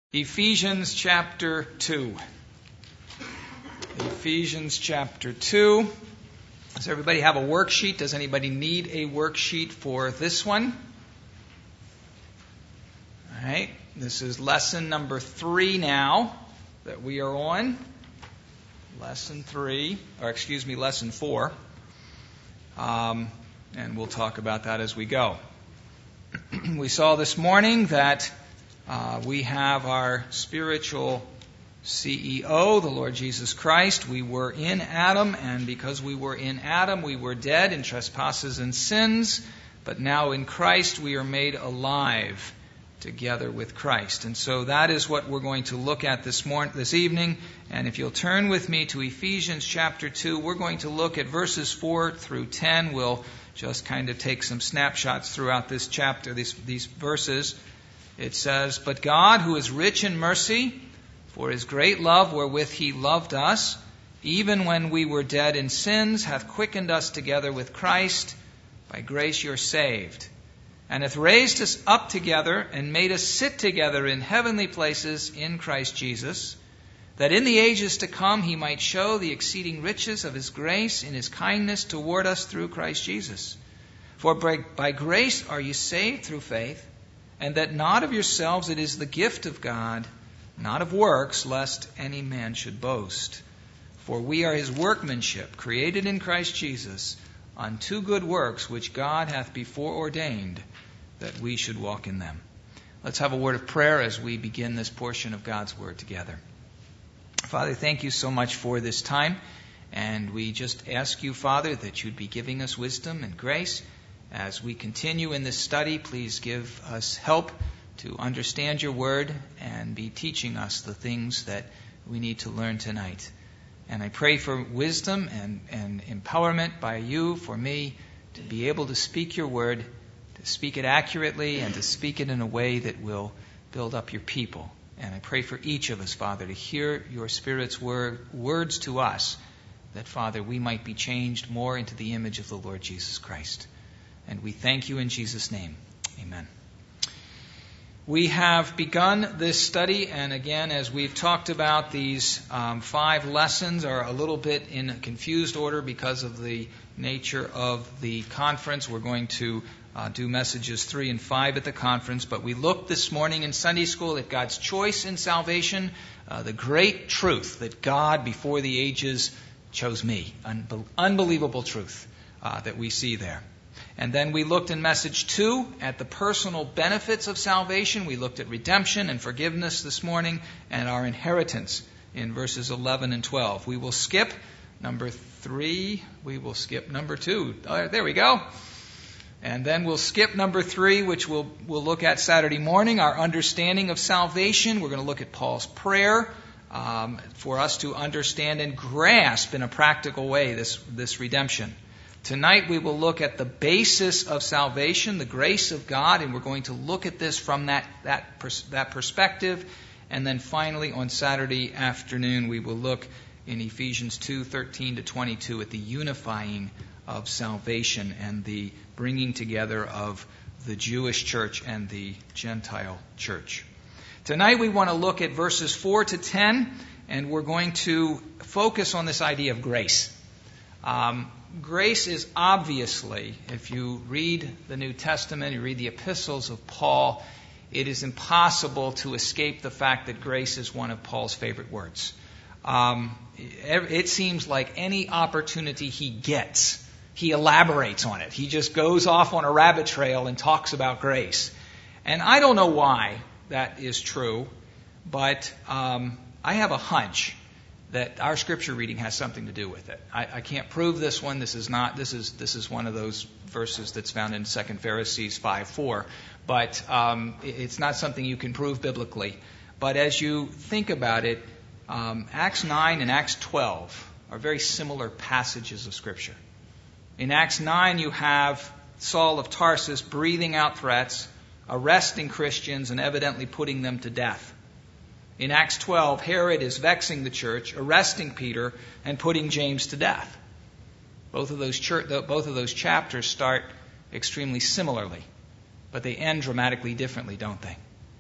Ephesians chapter 2. Ephesians chapter 2. Does everybody have a worksheet? Does anybody need a worksheet for this one? All right. This is lesson number 3 now that we are on. Lesson 4. And we'll talk about that as we go. We saw this morning that we have our spiritual CEO, the Lord Jesus Christ. We were in Adam, and because we were in Adam, we were dead in trespasses and sins. But now in Christ, we are made alive together with Christ. And so that is what we're going to look at this evening. And if you'll turn with me to Ephesians chapter 2, we're going to look at verses 4 through 10. We'll just kind of take some snapshots throughout this chapter, these verses. It says, "But God, who is rich in mercy, for his great love wherewith he loved us, even when we were dead in sins, hath quickened us together with Christ. By grace you're saved. And hath raised us up together, and made us sit together in heavenly places in Christ Jesus, that in the ages to come he might show the exceeding riches of his grace in his kindness toward us through Christ Jesus. For by grace are you saved through faith, and that not of yourselves, it is the gift of God, not of works, lest any man should boast. For we are his workmanship, created in Christ Jesus, unto good works, which God hath before ordained, that we should walk in them." Let's have a word of prayer as we begin this portion of God's Word together. Father, thank you so much for this time, and we just ask you, Father, that you'd be giving us wisdom and grace. As we continue in this study, please give us help to understand your word and be teaching us the things that we need to learn tonight. And I pray for wisdom and empowerment by you for me to be able to speak your word, to speak it accurately, and to speak it in a way that will build up your people. And I pray for each of us, Father, to hear your Spirit's words to us, that, Father, we might be changed more into the image of the Lord Jesus Christ. And we thank you in Jesus' name. Amen. We have begun this study, and again, as we've talked about, these 5 lessons are a little bit in a confused order because of the nature of the conference. We're going to do messages 3 and 5 at the conference, but we looked this morning in Sunday school at God's choice in salvation, the great truth that God, before the ages, chose me. Unbelievable truth that we see there. And then we looked in message 2 at the personal benefits of salvation. We looked at redemption and forgiveness this morning and our inheritance in verses 11 and 12. We will skip number 3. We will skip number 2. There we go. And then we'll skip number 3, which we'll look at Saturday morning, our understanding of salvation. We're going to look at Paul's prayer for us to understand and grasp in a practical way this redemption. Tonight we will look at the basis of salvation, the grace of God, and we're going to look at this from that perspective. And then finally on Saturday afternoon we will look in Ephesians 2:13 to 22 at the unifying of salvation and the bringing together of the Jewish church and the Gentile church. Tonight we want to look at verses 4 to 10, and we're going to focus on this idea of grace. Grace is obviously, if you read the New Testament, you read the epistles of Paul, it is impossible to escape the fact that grace is one of Paul's favorite words. It seems like any opportunity he gets, he elaborates on it. He just goes off on a rabbit trail and talks about grace. And I don't know why that is true, but I have a hunch that our scripture reading has something to do with it. I can't prove this one. This is one of those verses that's found in 2 Pharisees 5:4. But it's not something you can prove biblically. But as you think about it, Acts 9 and Acts 12 are very similar passages of scripture. In Acts 9 you have Saul of Tarsus breathing out threats, arresting Christians, and evidently putting them to death. In Acts 12, Herod is vexing the church, arresting Peter, and putting James to death. Both of those chapters start extremely similarly, but they end dramatically differently, don't they?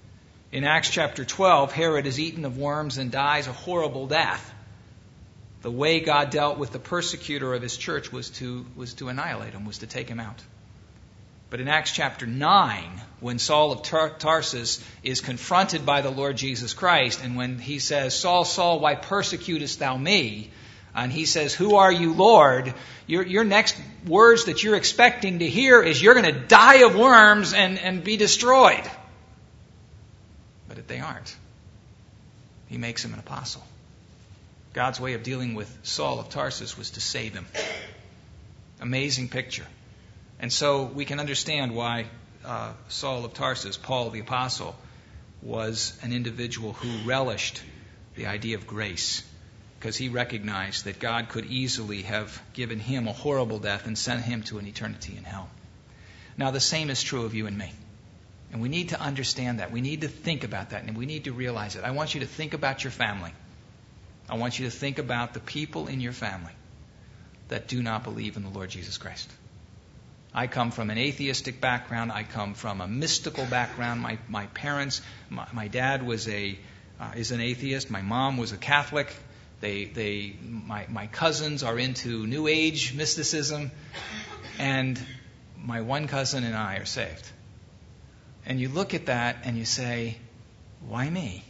In Acts chapter 12, Herod is eaten of worms and dies a horrible death. The way God dealt with the persecutor of his church was to annihilate him, was to take him out. But in Acts chapter 9, when Saul of Tarsus is confronted by the Lord Jesus Christ, and when he says, Saul, Saul, why persecutest thou me? And he says, who are you, Lord? Your next words that you're expecting to hear is you're going to die of worms and be destroyed. But they aren't. He makes him an apostle. God's way of dealing with Saul of Tarsus was to save him. Amazing picture. And so we can understand why Saul of Tarsus, Paul the apostle, was an individual who relished the idea of grace, because he recognized that God could easily have given him a horrible death and sent him to an eternity in hell. Now the same is true of you and me. And we need to understand that. We need to think about that, and we need to realize it. I want you to think about your family. I want you to think about the people in your family that do not believe in the Lord Jesus Christ. I come from an atheistic background. I come from a mystical background. My parents, my dad is an atheist. My mom was a Catholic. My cousins are into New Age mysticism, and my one cousin and I are saved. And you look at that and you say, why me?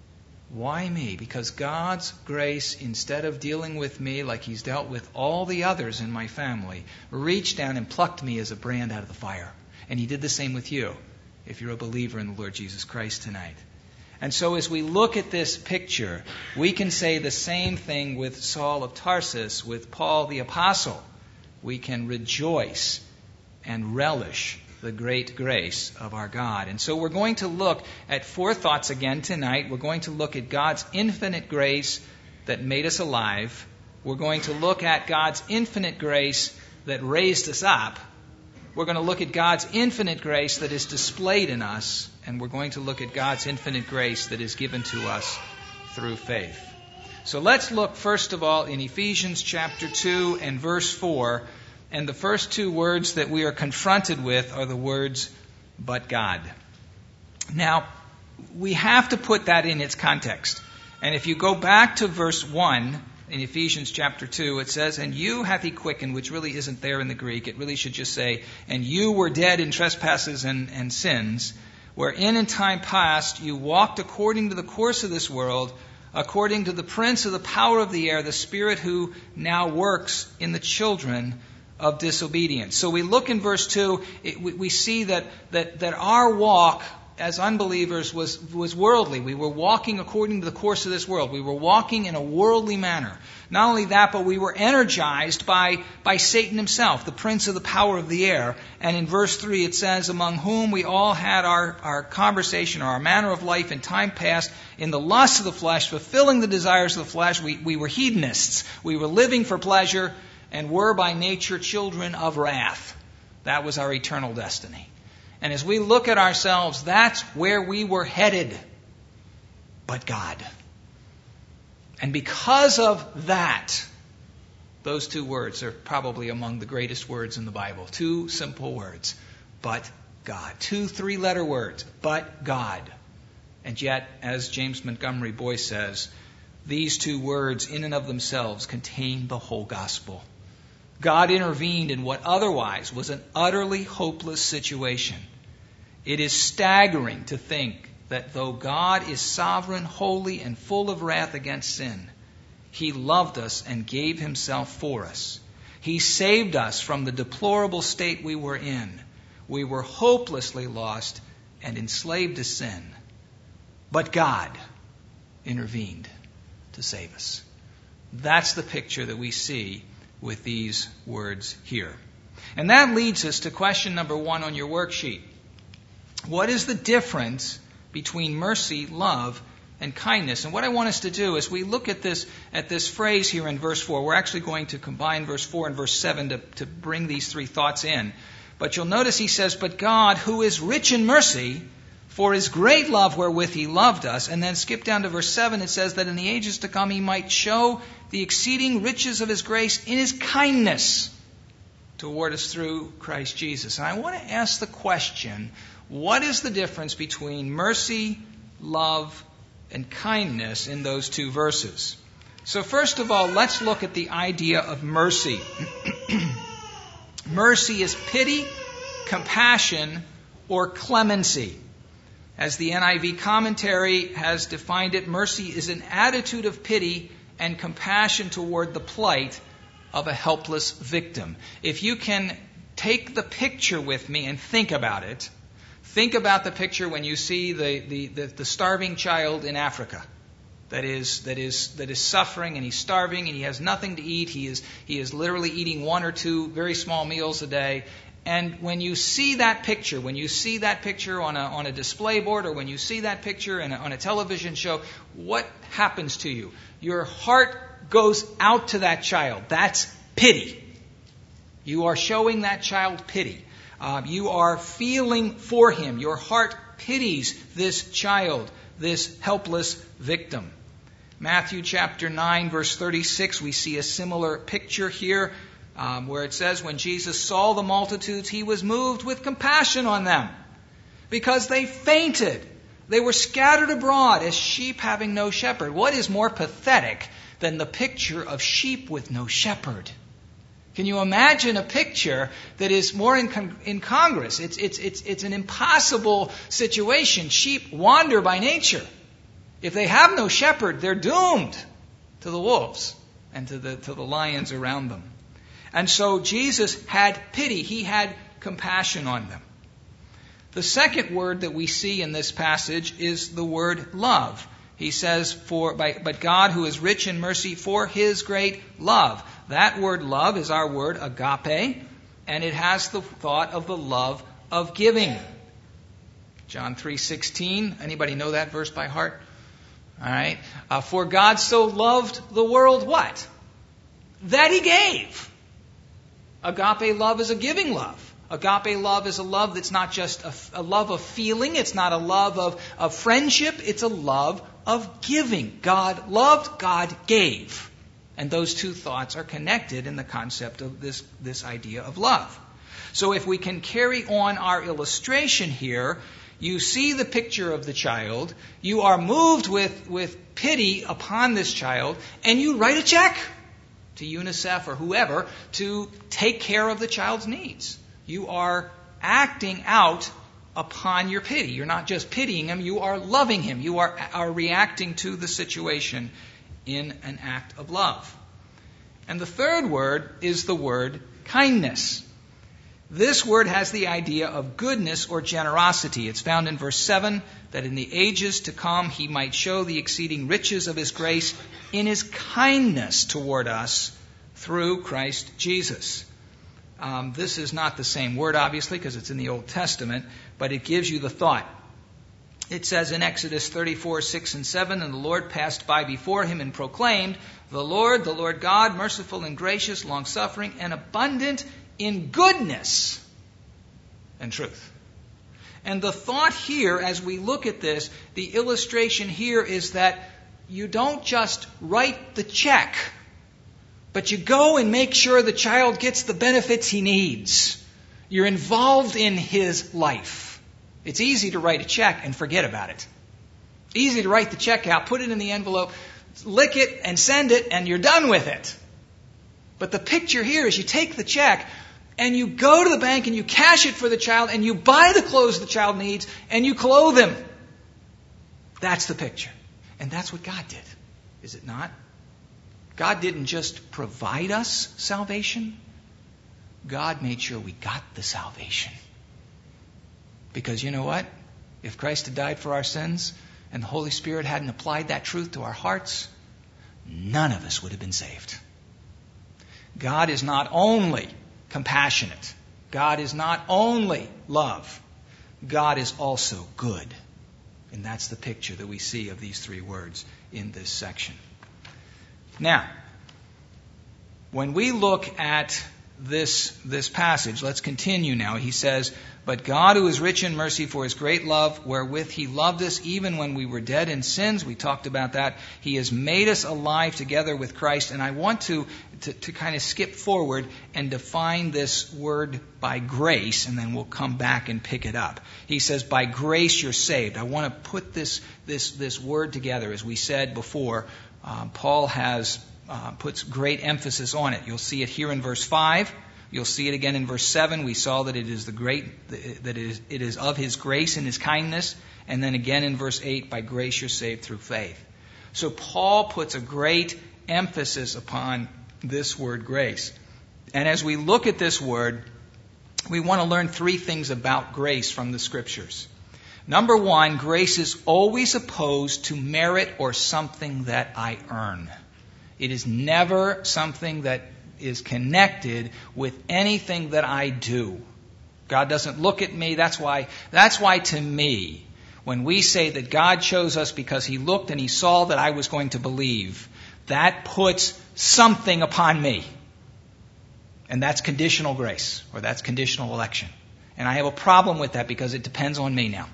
Why me? Because God's grace, instead of dealing with me like He's dealt with all the others in my family, reached down and plucked me as a brand out of the fire. And He did the same with you, if you're a believer in the Lord Jesus Christ tonight. And so as we look at this picture, we can say the same thing with Saul of Tarsus, with Paul the Apostle. We can rejoice and relish the great grace of our God. And so we're going to look at four thoughts again tonight. We're going to look at God's infinite grace that made us alive. We're going to look at God's infinite grace that raised us up. We're going to look at God's infinite grace that is displayed in us. And we're going to look at God's infinite grace that is given to us through faith. So let's look first of all in Ephesians chapter 2 and verse 4. And the first two words that we are confronted with are the words, but God. Now, we have to put that in its context. And if you go back to verse 1 in Ephesians chapter 2, it says, and you hath He quickened, which really isn't there in the Greek. It really should just say, and you were dead in trespasses and sins, wherein in time past you walked according to the course of this world, according to the prince of the power of the air, the spirit who now works in the children of disobedience. So we look in verse 2, we see that our walk as unbelievers was worldly. We were walking according to the course of this world. We were walking in a worldly manner. Not only that, but we were energized by Satan himself, the prince of the power of the air. And in verse 3 it says, among whom we all had our conversation or our manner of life in time past in the lust of the flesh, fulfilling the desires of the flesh. We were hedonists. We were living for pleasure and were by nature children of wrath. That was our eternal destiny. And as we look at ourselves, that's where we were headed. But God. And because of that, those two words are probably among the greatest words in the Bible. Two simple words. But God. 2 3-letter words. But God. And yet, as James Montgomery Boyce says, these two words in and of themselves contain the whole gospel. God intervened in what otherwise was an utterly hopeless situation. It is staggering to think that though God is sovereign, holy, and full of wrath against sin, He loved us and gave Himself for us. He saved us from the deplorable state we were in. We were hopelessly lost and enslaved to sin. But God intervened to save us. That's the picture that we see with these words here. And that leads us to question number 1 on your worksheet. What is the difference between mercy, love, and kindness? And what I want us to do is we look at this phrase here in verse 4. We're actually going to combine verse 4 and verse 7 to bring these three thoughts in. But you'll notice he says, but God, who is rich in mercy, for His great love wherewith He loved us. And then skip down to verse 7. It says that in the ages to come He might show the exceeding riches of His grace in His kindness toward us through Christ Jesus. And I want to ask the question, what is the difference between mercy, love, and kindness in those two verses. So first of all, let's look at the idea of mercy. Mercy is pity, compassion, or clemency. As the NIV commentary has defined it, mercy is an attitude of pity and compassion toward the plight of a helpless victim. If you can take the picture with me and think about it, think about the picture when you see the starving child in Africa that is suffering, and he's starving and he has nothing to eat. He is literally eating one or two very small meals a day. And when you see that picture, on a display board, or when you see that picture on a television show, what happens to you? Your heart goes out to that child. That's pity. You are showing that child pity. You are feeling for him. Your heart pities this child, this helpless victim. Matthew chapter 9, verse 36, we see a similar picture here where it says, when Jesus saw the multitudes, he was moved with compassion on them because they fainted. They were scattered abroad as sheep having no shepherd. What is more pathetic than the picture of sheep with no shepherd? Can you imagine a picture that is more incongruous? It's an impossible situation. Sheep wander by nature. If they have no shepherd, they're doomed to the wolves and to the lions around them. And so Jesus had pity. He had compassion on them. The second word that we see in this passage is the word love. He says, but God who is rich in mercy for his great love. That word love is our word agape, and it has the thought of the love of giving. John 3:16. Anybody know that verse by heart? All right. For God so loved the world, what? That he gave. Agape love is a giving love. Agape love is a love that's not just a love of feeling. It's not a love of friendship. It's a love of giving. God loved, God gave. And those two thoughts are connected in the concept of this idea of love. So if we can carry on our illustration here, you see the picture of the child, you are moved with pity upon this child, and you write a check to UNICEF or whoever to take care of the child's needs. You are acting out upon your pity. You're not just pitying him, you are loving him. You are reacting to the situation in an act of love. And the third word is the word kindness. This word has the idea of goodness or generosity. It's found in verse 7, that in the ages to come he might show the exceeding riches of his grace in his kindness toward us through Christ Jesus. This is not the same word, obviously, because it's in the Old Testament, but it gives you the thought. It says in Exodus 34:6-7, and the Lord passed by before him and proclaimed, the Lord God, merciful and gracious, long-suffering, and abundant in goodness and truth. And the thought here, as we look at this, the illustration here is that you don't just write the check, but you go and make sure the child gets the benefits he needs. You're involved in his life. It's easy to write a check and forget about it. Easy to write the check out, put it in the envelope, lick it and send it, and you're done with it. But the picture here is you take the check and you go to the bank and you cash it for the child and you buy the clothes the child needs and you clothe him. That's the picture. And that's what God did, is it not? God didn't just provide us salvation. God made sure we got the salvation. Because you know what? If Christ had died for our sins and the Holy Spirit hadn't applied that truth to our hearts, none of us would have been saved. God is not only compassionate. God is not only love. God is also good. And that's the picture that we see of these three words in this section. Now, when we look at this passage. Let's continue now. He says, "But God, who is rich in mercy, for his great love, wherewith he loved us, even when we were dead in sins," we talked about that, "he has made us alive together with Christ." And I want to kind of skip forward and define this word by grace, and then we'll come back and pick it up. He says, by grace you're saved. I want to put this word together. As we said before, Paul puts great emphasis on it. You'll see it here in verse 5. You'll see it again in verse 7. We saw that it is of his grace and his kindness. And then again in verse 8, by grace you're saved through faith. So Paul puts a great emphasis upon this word grace. And as we look at this word, we want to learn three things about grace from the Scriptures. Number one, grace is always opposed to merit or something that I earn. It is never something that is connected with anything that I do. God doesn't look at me. That's why to me, when we say that God chose us because he looked and he saw that I was going to believe, that puts something upon me. And that's conditional grace, or that's conditional election. And I have a problem with that because it depends on me now.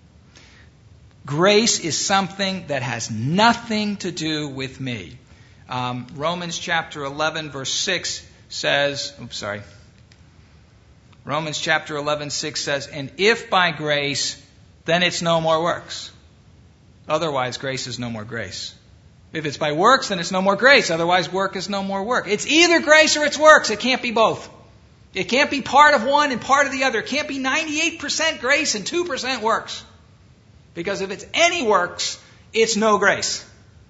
Grace is something that has nothing to do with me. Romans chapter 11, verse 6 says, Romans chapter 11, 6 says, "And if by grace, then it's no more works. Otherwise, grace is no more grace." If it's by works, then it's no more grace. Otherwise, work is no more work. It's either grace or it's works. It can't be both. It can't be part of one and part of the other. It can't be 98% grace and 2% works. Because if it's any works, it's no grace.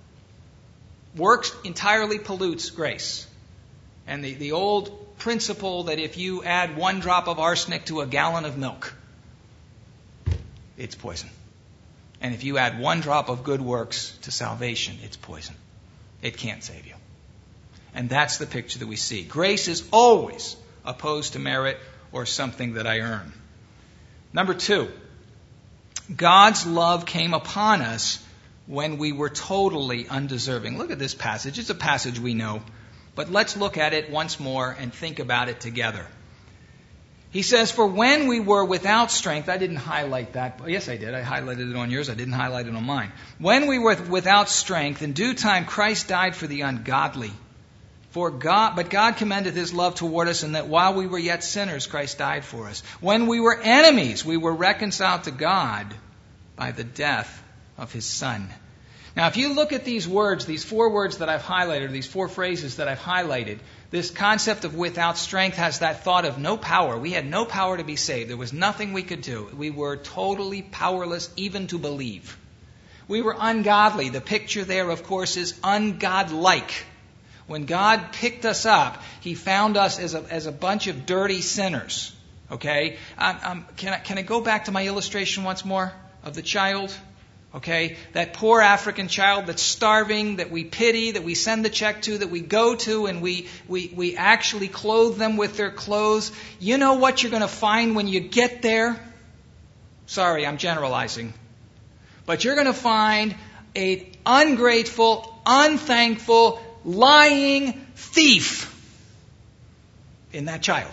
Works entirely pollutes grace. And the old principle that if you add 1 drop of arsenic to a gallon of milk, it's poison. And if you add 1 drop of good works to salvation, it's poison. It can't save you. And that's the picture that we see. Grace is always opposed to merit or something that I earn. Number 2, God's love came upon us when we were totally undeserving. Look at this passage. It's a passage we know, but let's look at it once more and think about it together. He says, "For when we were without strength," I didn't highlight that. Yes, I did. I highlighted it on yours. I didn't highlight it on mine. "When we were without strength, in due time Christ died for the ungodly. But God commended his love toward us in that while we were yet sinners, Christ died for us. When we were enemies, we were reconciled to God by the death of his Son." Now, if you look at these words, these 4 words that I've highlighted, these 4 phrases that I've highlighted, this concept of without strength has that thought of no power. We had no power to be saved. There was nothing we could do. We were totally powerless even to believe. We were ungodly. The picture there, of course, is ungodlike. When God picked us up, he found us as a bunch of dirty sinners. Okay? Can I go back to my illustration once more of the child? Okay, that poor African child that's starving, that we pity, that we send the check to, that we go to, and we actually clothe them with their clothes. You know what you're going to find when you get there? Sorry, I'm generalizing. But you're going to find an ungrateful, unthankful, lying thief in that child.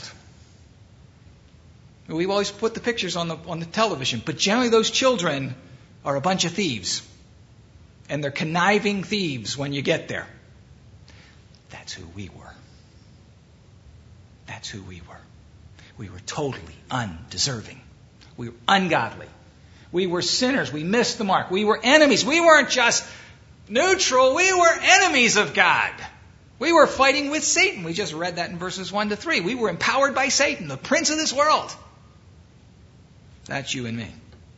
We've always put the pictures on the television, but generally those children are a bunch of thieves. And they're conniving thieves when you get there. That's who we were. That's who we were. We were totally undeserving. We were ungodly. We were sinners. We missed the mark. We were enemies. We weren't just neutral. We were enemies of God. We were fighting with Satan. We just read that in verses 1 to 3. We were empowered by Satan, the prince of this world. That's you and me.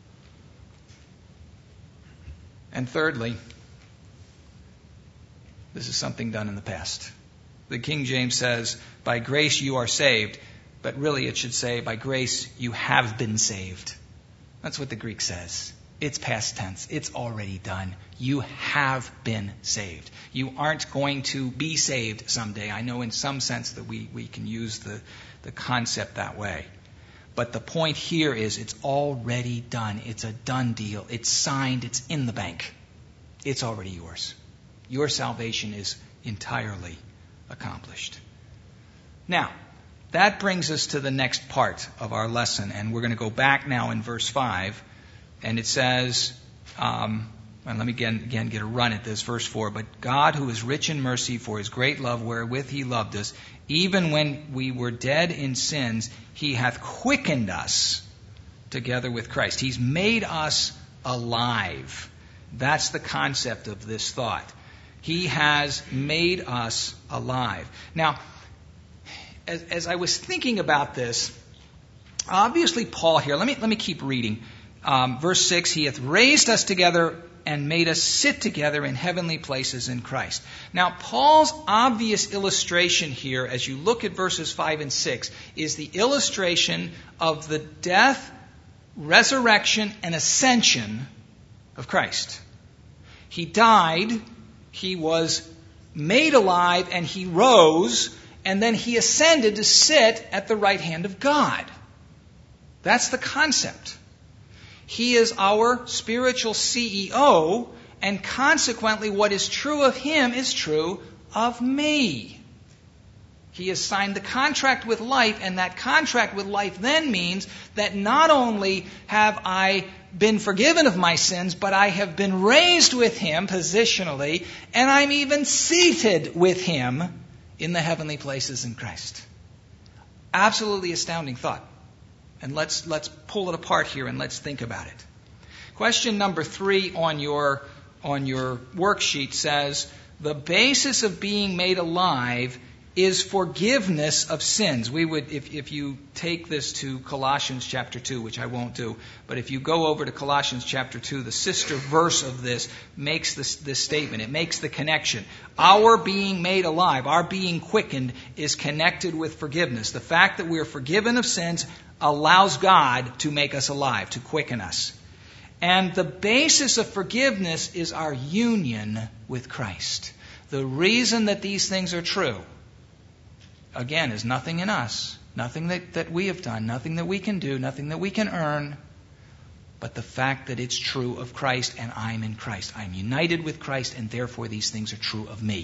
And thirdly, this is something done in the past. The King James says, "By grace you are saved," but really it should say, "By grace you have been saved." That's what the Greek says. It's past tense. It's already done. You have been saved. You aren't going to be saved someday. I know in some sense that we can use the concept that way. But the point here is it's already done. It's a done deal. It's signed. It's in the bank. It's already yours. Your salvation is entirely accomplished. Now, that brings us to the next part of our lesson, and we're going to go back now in verse 5, and it says, and let me again get a run at this, verse 4, but God, who is rich in mercy for his great love wherewith he loved us, even when we were dead in sins, he hath quickened us together with Christ. He's made us alive. That's the concept of this thought. He has made us alive. Now, as I was thinking about this, obviously Paul here, let me keep reading. Verse 6, he hath raised us together and made us sit together in heavenly places in Christ. Now, Paul's obvious illustration here, as you look at verses 5 and 6, is the illustration of the death, resurrection, and ascension of Christ. He died, he was made alive, and he rose, and then he ascended to sit at the right hand of God. That's the concept. He is our spiritual CEO, and consequently what is true of him is true of me. He has signed the contract with life, and that contract with life then means that not only have I been forgiven of my sins, but I have been raised with him positionally, and I'm even seated with him in the heavenly places in Christ. Absolutely astounding thought. And let's pull it apart here and let's think about it. Question number 3 on your worksheet says, the basis of being made alive is forgiveness of sins. We would, if you take this to Colossians chapter 2, which I won't do, but if you go over to Colossians chapter 2, the sister verse of this makes this statement. It makes the connection. Our being made alive, our being quickened, is connected with forgiveness. The fact that we are forgiven of sins allows God to make us alive, to quicken us. And the basis of forgiveness is our union with Christ. The reason that these things are true, again, is nothing in us, nothing that we have done, nothing that we can do, nothing that we can earn, but the fact that it's true of Christ and I'm in Christ. I'm united with Christ, and therefore these things are true of me.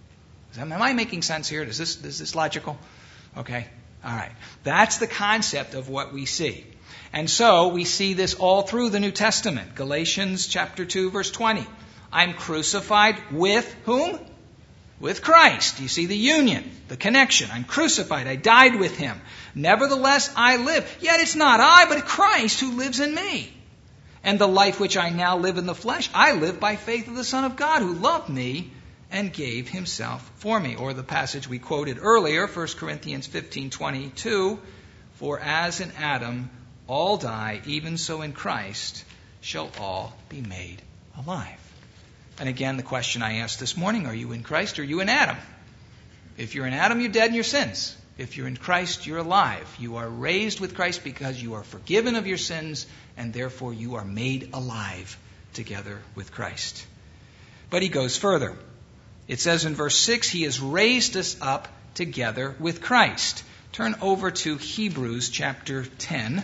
Am I making sense here? Is this logical? Okay. All right. That's the concept of what we see. And so we see this all through the New Testament. Galatians chapter 2, verse 20. I'm crucified with whom? With Christ. You see the union, the connection. I'm crucified. I died with him. Nevertheless, I live. Yet it's not I, but Christ who lives in me. And the life which I now live in the flesh, I live by faith of the Son of God who loved me and gave himself for me. Or the passage we quoted earlier, 1 Corinthians 15:22, for as in Adam all die, even so in Christ shall all be made alive. And again, the question I asked this morning, are you in Christ or are you in Adam? If you're in Adam, you're dead in your sins. If you're in Christ, you're alive. You are raised with Christ because you are forgiven of your sins, and therefore you are made alive together with Christ. But he goes further. It says in verse 6, he has raised us up together with Christ. Turn over to Hebrews chapter 10.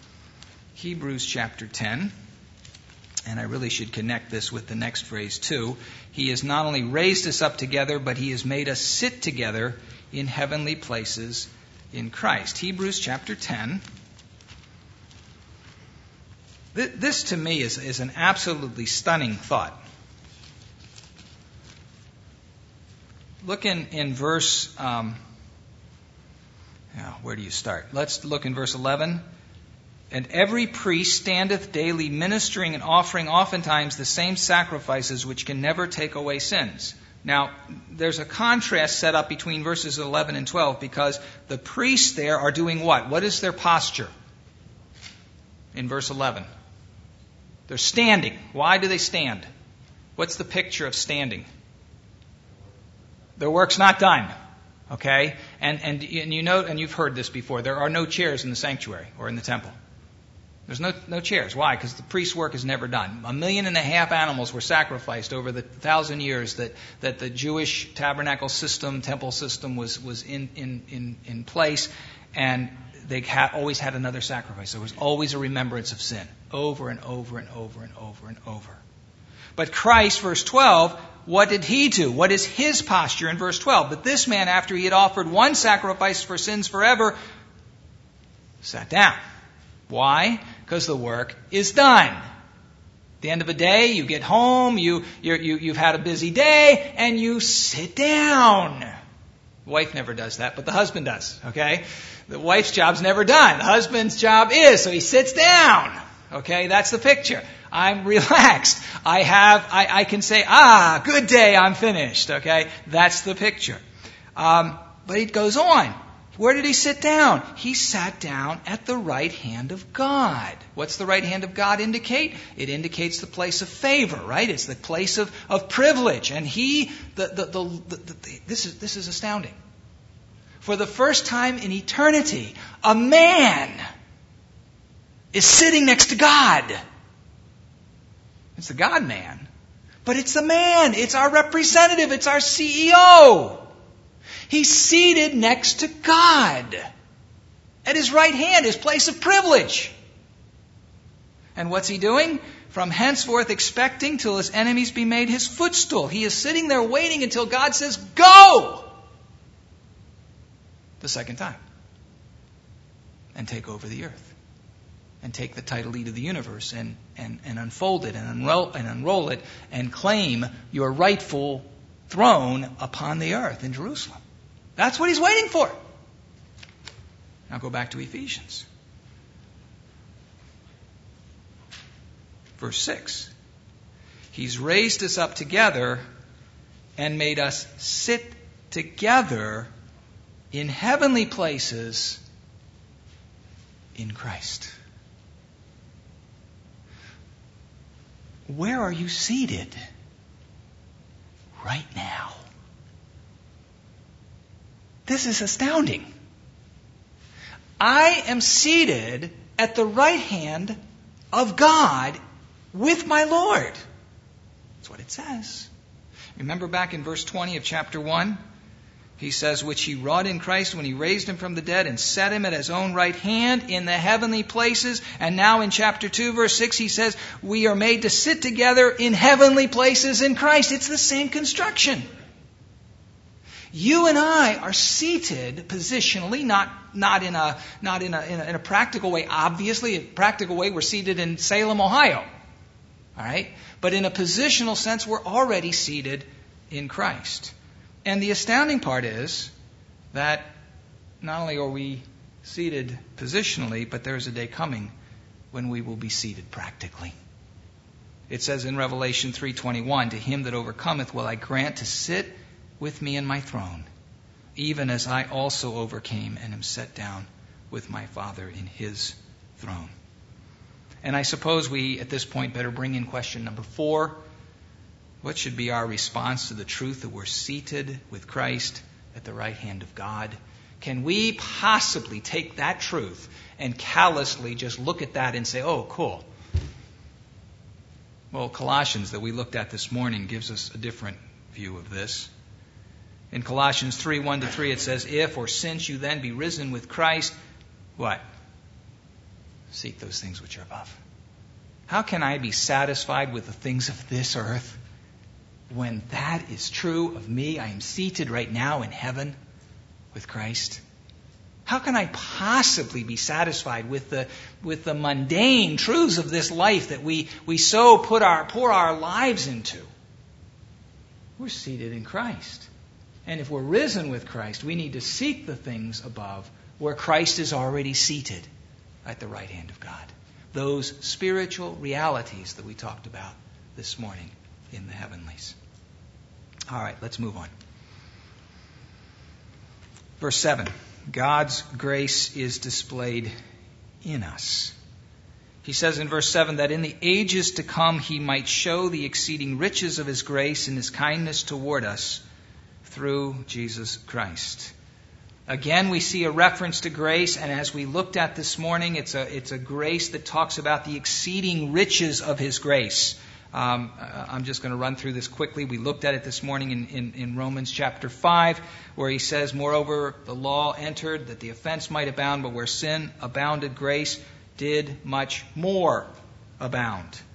Hebrews chapter 10. And I really should connect this with the next phrase too. He has not only raised us up together, but he has made us sit together in heavenly places in Christ. Hebrews chapter 10. This to me is an absolutely stunning thought. Look in verse, where do you start? Let's look in verse 11. And every priest standeth daily ministering and offering oftentimes the same sacrifices which can never take away sins. Now, there's a contrast set up between verses 11 and 12 because the priests there are doing what? What is their posture? In verse 11. They're standing. Why do they stand? What's the picture of standing? Their work's not done. Okay? And you know, and you've heard this before, there are no chairs in the sanctuary or in the temple. There's no chairs. Why? Because the priest's work is never done. 1.5 million animals were sacrificed over the 1,000 years that the Jewish tabernacle system, temple system was in place, and they always had another sacrifice. There was always a remembrance of sin, over and over and over and over and over. But Christ, verse 12, what did he do? What is his posture in verse 12? But this man, after he had offered one sacrifice for sins forever, sat down. Why? Because the work is done. At the end of a day, you get home, you've had a busy day, and you sit down. The wife never does that, but the husband does, okay? The wife's job's never done. The husband's job is, so he sits down. Okay, that's the picture. I'm relaxed. I can say, good day, I'm finished. Okay, that's the picture. But it goes on. Where did he sit down? He sat down at the right hand of God. What's the right hand of God indicate? It indicates the place of favor, right? It's the place of privilege. And this is astounding. For the first time in eternity, a man is sitting next to God. It's the God-man. But it's the man. It's our representative. It's our CEO. He's seated next to God. At his right hand, his place of privilege. And what's he doing? From henceforth expecting till his enemies be made his footstool. He is sitting there waiting until God says, go! The second time. And take over the earth. And take the title deed of the universe and unfold it and unroll it and claim your rightful throne upon the earth in Jerusalem. That's what he's waiting for. Now go back to Ephesians. Verse 6. He's raised us up together and made us sit together in heavenly places in Christ. Where are you seated? Right now. This is astounding. I am seated at the right hand of God with my Lord. That's what it says. Remember back in verse 20 of chapter 1? He says, which he wrought in Christ when he raised him from the dead and set him at his own right hand in the heavenly places. And now in chapter 2, verse 6, he says, we are made to sit together in heavenly places in Christ. It's the same construction. You and I are seated positionally, not in a practical way. Obviously, in a practical way, we're seated in Salem, Ohio. All right? But in a positional sense, we're already seated in Christ. And the astounding part is that not only are we seated positionally, but there's a day coming when we will be seated practically. It says in Revelation 3:21, to him that overcometh will I grant to sit with me in my throne, even as I also overcame and am set down with my Father in his throne. And I suppose we, at this point, better bring in question number 4. What should be our response to the truth that we're seated with Christ at the right hand of God? Can we possibly take that truth and callously just look at that and say, oh, cool. Well, Colossians that we looked at this morning gives us a different view of this. In Colossians 3:1-3 it says, if or since you then be risen with Christ, what? Seek those things which are above. How can I be satisfied with the things of this earth? When that is true of me, I am seated right now in heaven with Christ. How can I possibly be satisfied with the mundane truths of this life that we so pour our lives into? We're seated in Christ. And if we're risen with Christ, we need to seek the things above where Christ is already seated at the right hand of God. Those spiritual realities that we talked about this morning in the heavenlies. All right, let's move on. Verse 7. God's grace is displayed in us. He says in verse 7 that in the ages to come he might show the exceeding riches of his grace and his kindness toward us through Jesus Christ. Again, we see a reference to grace, and as we looked at this morning, it's a grace that talks about the exceeding riches of his grace. I'm just going to run through this quickly. We looked at it this morning in Romans chapter 5, where he says, moreover, the law entered that the offense might abound, but where sin abounded, grace did much more abound.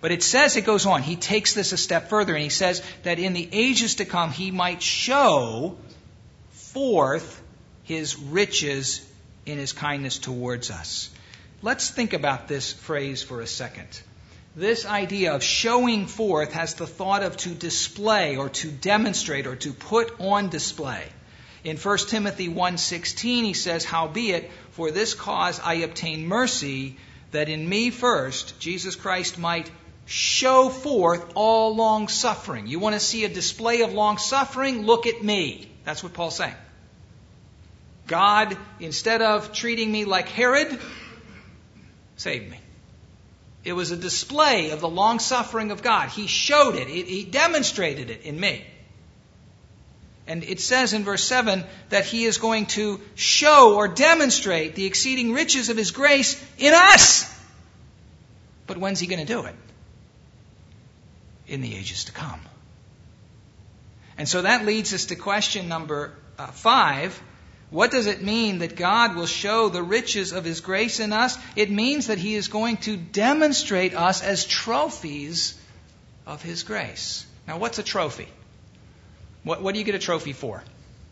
But it says, it goes on, he takes this a step further, and he says that in the ages to come he might show forth his riches in his kindness towards us. Let's think about this phrase for a second. This idea of showing forth has the thought of to display or to demonstrate or to put on display. In 1 Timothy 1:16 he says, "Howbeit, for this cause I obtain mercy, that in me first Jesus Christ might show forth all long suffering." You want to see a display of long suffering? Look at me. That's what Paul's saying. God, instead of treating me like Herod, saved me. It was a display of the long suffering of God. He showed it. He demonstrated it in me. And it says in verse 7 that he is going to show or demonstrate the exceeding riches of his grace in us. But when's he going to do it? In the ages to come. And so that leads us to question number 5. What does it mean that God will show the riches of his grace in us? It means that he is going to demonstrate us as trophies of his grace. Now, what's a trophy? What do you get a trophy for?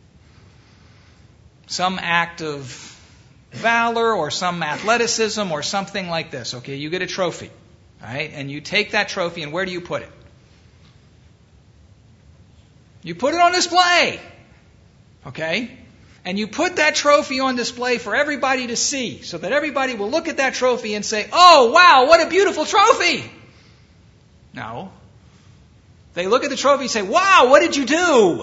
Some act of valor or some athleticism or something like this. Okay, you get a trophy. All right? And you take that trophy, and where do you put it? You put it on display. Okay? And you put that trophy on display for everybody to see, so that everybody will look at that trophy and say, "Oh, wow, what a beautiful trophy!" No. They look at the trophy and say, "Wow, what did you do?"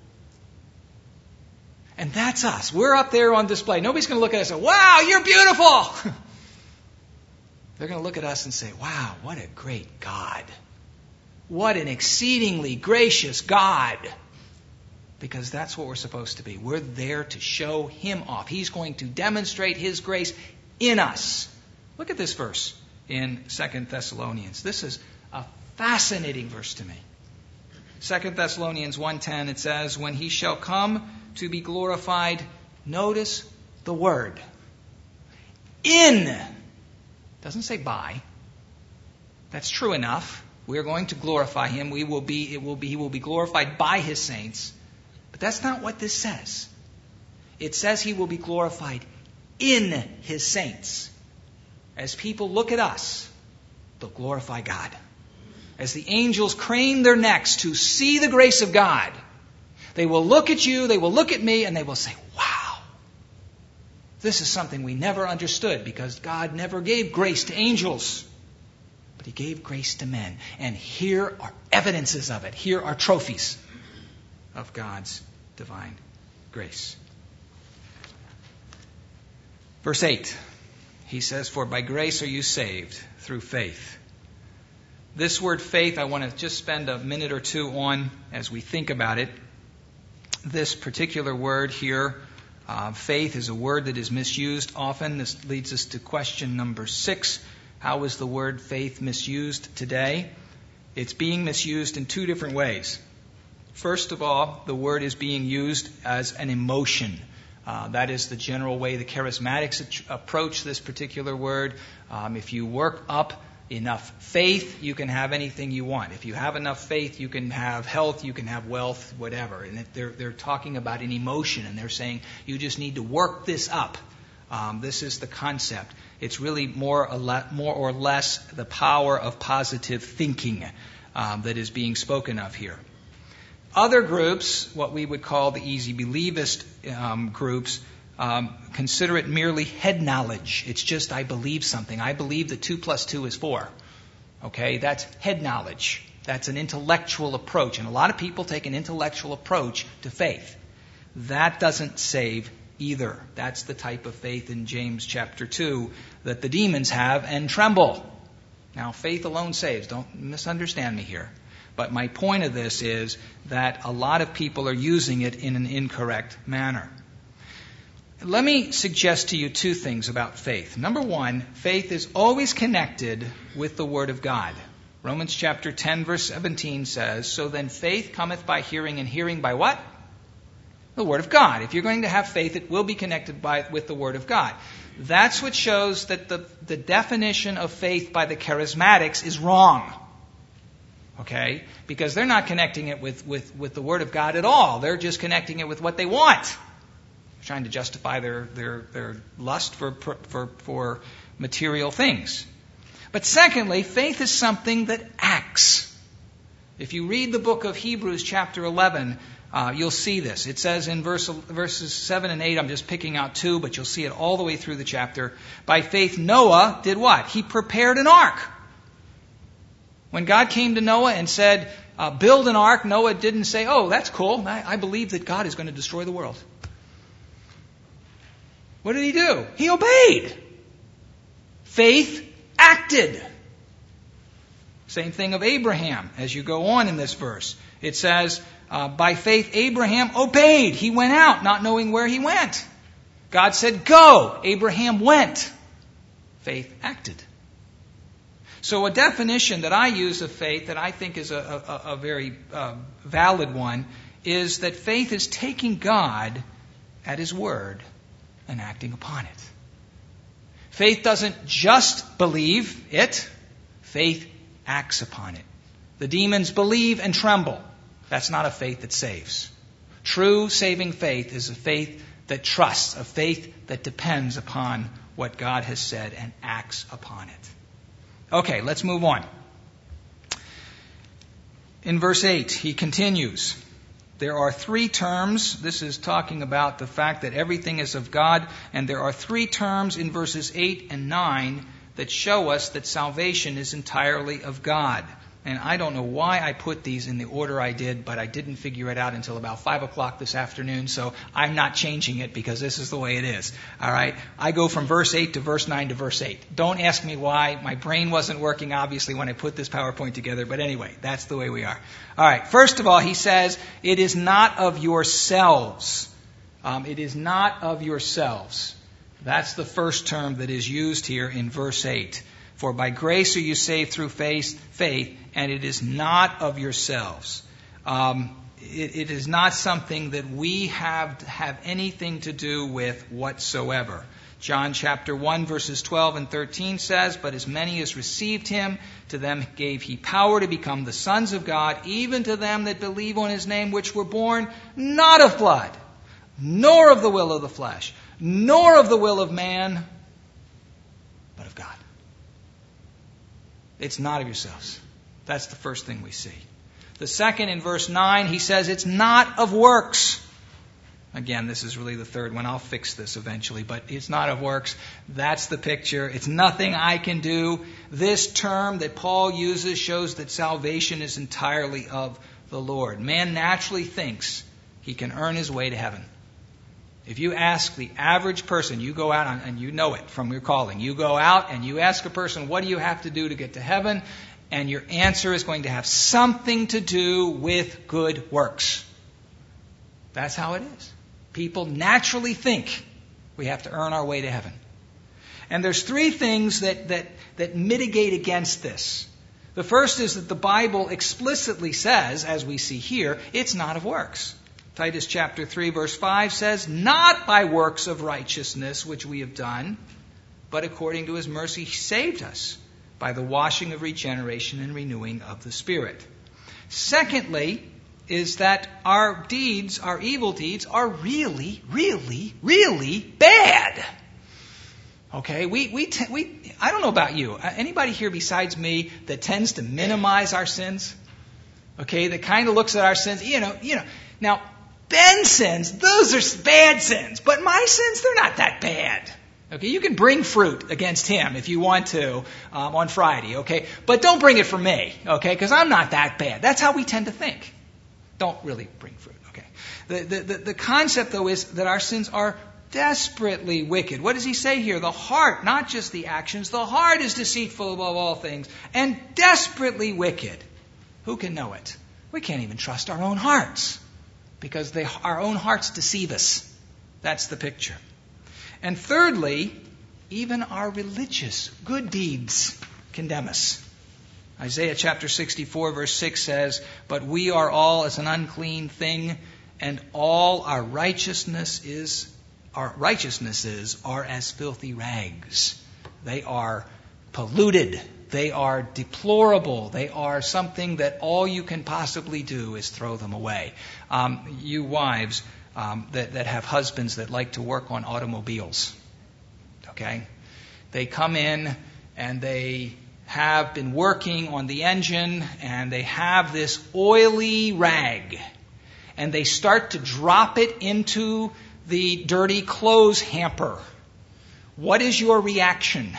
And that's us. We're up there on display. Nobody's going to look at us and say, "Wow, you're beautiful." They're going to look at us and say, "Wow, what a great God. What an exceedingly gracious God." Because that's what we're supposed to be. We're there to show him off. He's going to demonstrate his grace in us. Look at this verse in 2 Thessalonians. This is a fascinating verse to me. 2 Thessalonians 1:10, it says, "When he shall come to be glorified," notice the word, "in." Doesn't say by. That's true enough. We are going to glorify him. He will be glorified by his saints. But that's not what this says. It says he will be glorified in his saints. As people look at us, they'll glorify God. As the angels crane their necks to see the grace of God, they will look at you, they will look at me, and they will say, "Wow, this is something we never understood, because God never gave grace to angels, but he gave grace to men. And here are evidences of it. Here are trophies of God's divine grace." Verse 8, he says, "For by grace are you saved through faith." This word faith, I want to just spend a minute or two on as we think about it. This particular word here, faith, is a word that is misused often. This leads us to question number 6. How is the word faith misused today? It's being misused in 2 different ways. First of all, the word is being used as an emotion. That is the general way the charismatics approach this particular word. If you work up enough faith, you can have anything you want. If you have enough faith, you can have health, you can have wealth, whatever. And they're talking about an emotion, and they're saying you just need to work this up. This is the concept. It's really more or less the power of positive thinking that is being spoken of here. Other groups, what we would call the easy believist groups, consider it merely head knowledge. It's just, I believe something. I believe that 2 + 2 is 4. Okay, that's head knowledge. That's an intellectual approach. And a lot of people take an intellectual approach to faith. That doesn't save either. That's the type of faith in James chapter 2 that the demons have and tremble. Now, faith alone saves. Don't misunderstand me here. But my point of this is that a lot of people are using it in an incorrect manner. Let me suggest to you 2 things about faith. Number 1, faith is always connected with the Word of God. Romans chapter 10, verse 17 says, "So then faith cometh by hearing, and hearing by" what? The Word of God. If you're going to have faith, it will be connected with the Word of God. That's what shows that the definition of faith by the charismatics is wrong. Okay? Because they're not connecting it with the Word of God at all. They're just connecting it with what they want. They're trying to justify their lust for material things. But secondly, faith is something that acts. If you read the book of Hebrews chapter 11, you'll see this. It says in verses 7 and 8, I'm just picking out 2, but you'll see it all the way through the chapter. By faith, Noah did what? He prepared an ark. When God came to Noah and said, build an ark, Noah didn't say, oh, that's cool. I believe that God is going to destroy the world. What did he do? He obeyed. Faith acted. Same thing of Abraham as you go on in this verse. It says, by faith Abraham obeyed. He went out not knowing where he went. God said, go. Abraham went. Faith acted. So a definition that I use of faith that I think is a very valid one is that faith is taking God at His word and acting upon it. Faith doesn't just believe it. Faith acts upon it. The demons believe and tremble. That's not a faith that saves. True saving faith is a faith that trusts, a faith that depends upon what God has said and acts upon it. Okay, let's move on. In verse 8, he continues. There are 3 terms. This is talking about the fact that everything is of God. And there are 3 terms in verses 8 and 9 that show us that salvation is entirely of God. And I don't know why I put these in the order I did, but I didn't figure it out until about 5 o'clock this afternoon, so I'm not changing it because this is the way it is. All right? I go from verse 8 to verse 9 to verse 8. Don't ask me why. My brain wasn't working, obviously, when I put this PowerPoint together, but anyway, that's the way we are. All right. First of all, he says, it is not of yourselves. It is not of yourselves. That's the first term that is used here in verse 8. For by grace are you saved through faith, and it is not of yourselves. It is not something that we have anything to do with whatsoever. John chapter 1 verses 12 and 13 says, but as many as received him, to them gave he power to become the sons of God, even to them that believe on his name, which were born not of blood, nor of the will of the flesh, nor of the will of man, but of God. It's not of yourselves. That's the first thing we see. The second, in verse 9, he says it's not of works. Again, this is really the third one. I'll fix this eventually, but it's not of works. That's the picture. It's nothing I can do. This term that Paul uses shows that salvation is entirely of the Lord. Man naturally thinks he can earn his way to heaven. If you ask the average person, you go out, and you know it from your calling, you go out and you ask a person, what do you have to do to get to heaven? And your answer is going to have something to do with good works. That's how it is. People naturally think we have to earn our way to heaven. And there's 3 things that mitigate against this. The first is that the Bible explicitly says, as we see here, it's not of works. Titus chapter 3 verse 5 says, not by works of righteousness which we have done, but according to his mercy he saved us by the washing of regeneration and renewing of the Spirit. Secondly, is that our deeds, our evil deeds, are really, really, really bad. Okay, I don't know about you. Anybody here besides me that tends to minimize our sins? Okay, that kind of looks at our sins, you know. Now, Ben's sins, those are bad sins. But my sins, they're not that bad. Okay, you can bring fruit against him if you want to on Friday, okay? But don't bring it for me, okay? Because I'm not that bad. That's how we tend to think. Don't really bring fruit, okay? The concept, though, is that our sins are desperately wicked. What does he say here? The heart, not just the actions, the heart is deceitful above all things and desperately wicked. Who can know it? We can't even trust our own hearts. Because our own hearts deceive us. That's the picture. And thirdly, even our religious good deeds condemn us. Isaiah chapter 64 verse 6 says, but we are all as an unclean thing, and all our righteousnesses are as filthy rags. They are polluted. They are deplorable. They are something that all you can possibly do is throw them away. You wives that have husbands that like to work on automobiles, okay? They come in and they have been working on the engine and they have this oily rag and they start to drop it into the dirty clothes hamper. What is your reaction?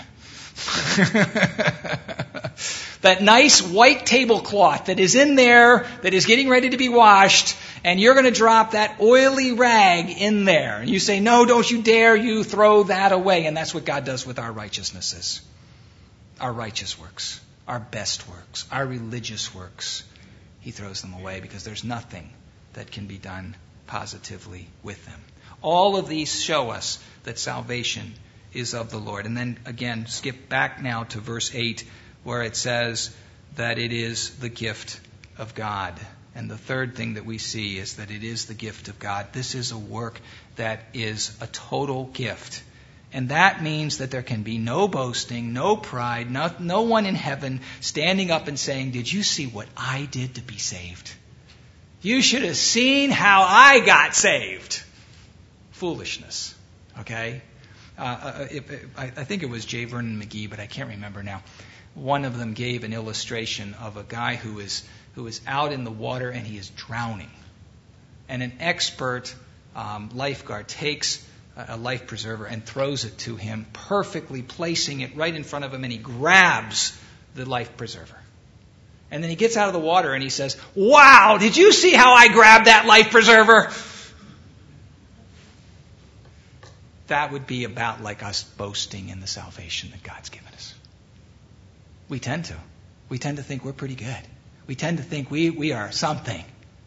That nice white tablecloth that is in there, that is getting ready to be washed, and you're going to drop that oily rag in there. And you say, no, don't you dare, you throw that away. And that's what God does with our righteousnesses. Our righteous works, our best works, our religious works. He throws them away because there's nothing that can be done positively with them. All of these show us that salvation is of the Lord. And then again, skip back now to verse 8, where it says that it is the gift of God. And the third thing that we see is that it is the gift of God. This is a work that is a total gift. And that means that there can be no boasting, no pride, no one in heaven standing up and saying, did you see what I did to be saved? You should have seen how I got saved. Foolishness. Okay? I think it was J. Vernon McGee, but I can't remember now. One of them gave an illustration of a guy who is out in the water and he is drowning. And an expert lifeguard takes a life preserver and throws it to him, perfectly placing it right in front of him, and he grabs the life preserver. And then he gets out of the water and he says, wow, did you see how I grabbed that life preserver? That would be about like us boasting in the salvation that God's given us. We tend to. We tend to think we're pretty good. We tend to think we are something.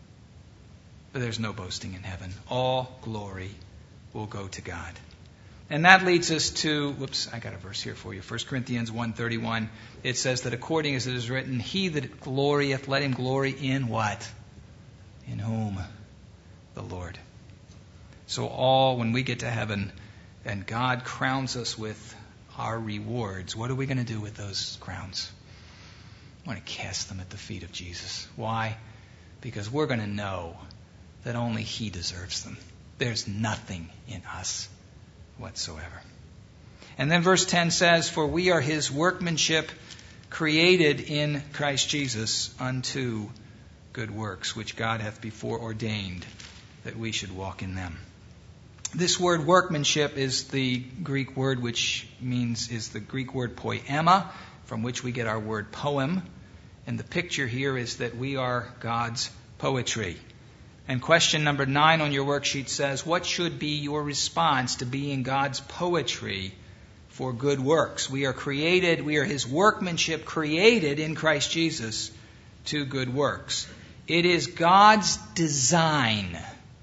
But there's no boasting in heaven. All glory will go to God. And that leads us to, I got a verse here for you. 1 Corinthians 1:31. It says that according as it is written, he that glorieth, let him glory in what? In whom? The Lord. So when we get to heaven and God crowns us with our rewards, what are we going to do with those crowns? I want to cast them at the feet of Jesus. Why? Because we're going to know that only He deserves them. There's nothing in us whatsoever. And then verse 10 says, for we are His workmanship, created in Christ Jesus unto good works, which God hath before ordained that we should walk in them. This word workmanship is the Greek word is the Greek word poema, from which we get our word poem. And the picture here is that we are God's poetry. And question number 9 on your worksheet says, what should be your response to being God's poetry for good works? We are His workmanship, created in Christ Jesus to good works. It is God's design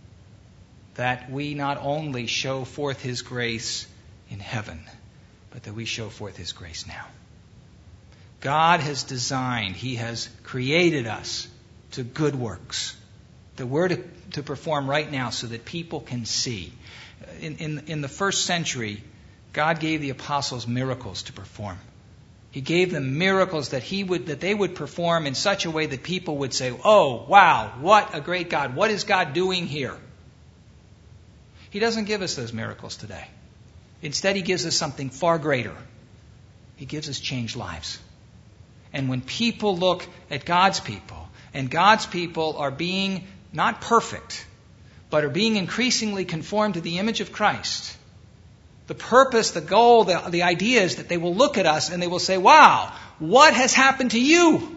that we not only show forth His grace in heaven, but that we show forth His grace now. God has designed, He has created us to good works that we're to perform right now so that people can see. In the first century, God gave the apostles miracles to perform. He gave them miracles that they would perform in such a way that people would say, oh, wow, what a great God. What is God doing here? He doesn't give us those miracles today. Instead, He gives us something far greater. He gives us changed lives. And when people look at God's people, and God's people are being not perfect, but are being increasingly conformed to the image of Christ, the purpose, the goal, the idea is that they will look at us and they will say, wow, what has happened to you?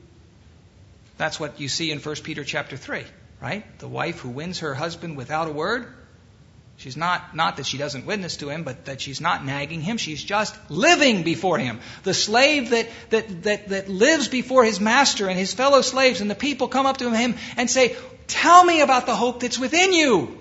That's what you see in 1 Peter chapter 3, right? The wife who wins her husband without a word. She's not that she doesn't witness to him, but that she's not nagging him. She's just living before him. The slave that lives before his master and his fellow slaves, and the people come up to him and say, tell me about the hope that's within you.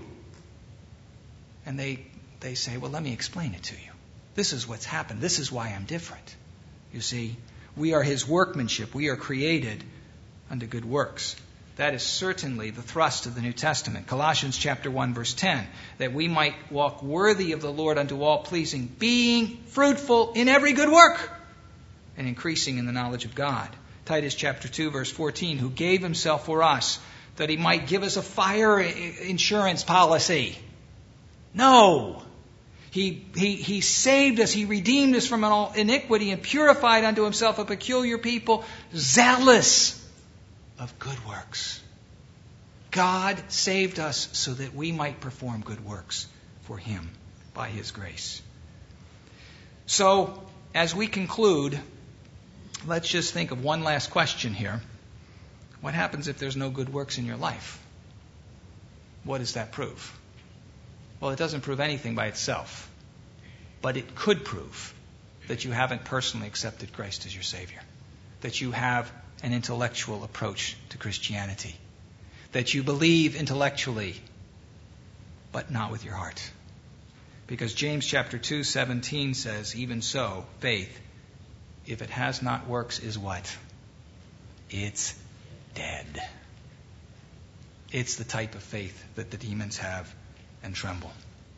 And they say, well, let me explain it to you. This is what's happened. This is why I'm different. You see, we are His workmanship. We are created unto good works. That is certainly the thrust of the New Testament. Colossians chapter 1, verse 10, that we might walk worthy of the Lord unto all pleasing, being fruitful in every good work and increasing in the knowledge of God. Titus chapter 2, verse 14, who gave himself for us that he might give us a fire insurance policy. No. He saved us. He redeemed us from all iniquity and purified unto himself a peculiar people, zealous of good works. God saved us so that we might perform good works for him by his grace. So, as we conclude, let's just think of one last question here. What happens if there's no good works in your life? What does that prove? Well, it doesn't prove anything by itself, but it could prove that you haven't personally accepted Christ as your Savior, that you have an intellectual approach to Christianity, that you believe intellectually, but not with your heart. Because James chapter 2:17 says, even so, faith, if it has not works, is what? It's dead. It's the type of faith that the demons have and tremble.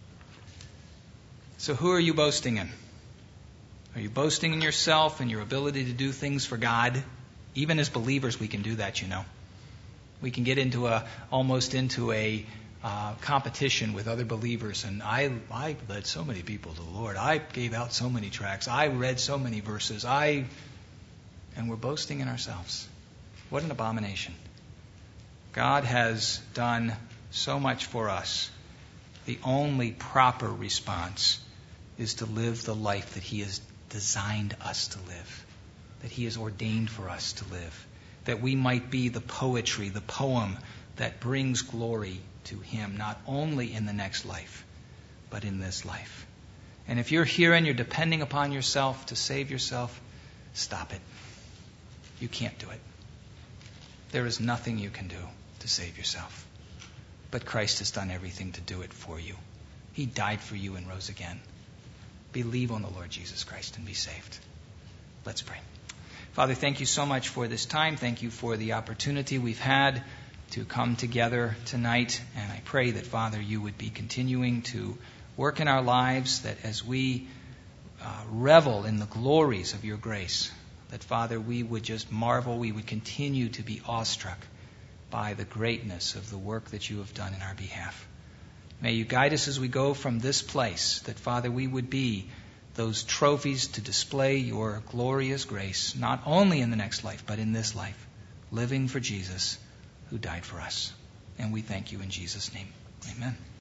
So who are you boasting in? Are you boasting in yourself and your ability to do things for God? Even as believers, we can do that, you know. We can get almost into a competition with other believers. And I led so many people to the Lord. I gave out so many tracts. I read so many verses. And we're boasting in ourselves. What an abomination. God has done so much for us. The only proper response is to live the life that he has designed us to live, that he has ordained for us to live, that we might be the poetry, the poem that brings glory to him, not only in the next life, but in this life. And if you're here and you're depending upon yourself to save yourself, stop it. You can't do it. There is nothing you can do to save yourself. But Christ has done everything to do it for you. He died for you and rose again. Believe on the Lord Jesus Christ and be saved. Let's pray. Father, thank you so much for this time. Thank you for the opportunity we've had to come together tonight. And I pray that, Father, you would be continuing to work in our lives, that as we revel in the glories of your grace, that, Father, we would just marvel, we would continue to be awestruck by the greatness of the work that you have done in our behalf. May you guide us as we go from this place, that, Father, we would be those trophies to display your glorious grace, not only in the next life, but in this life, living for Jesus, who died for us. And we thank you in Jesus' name. Amen.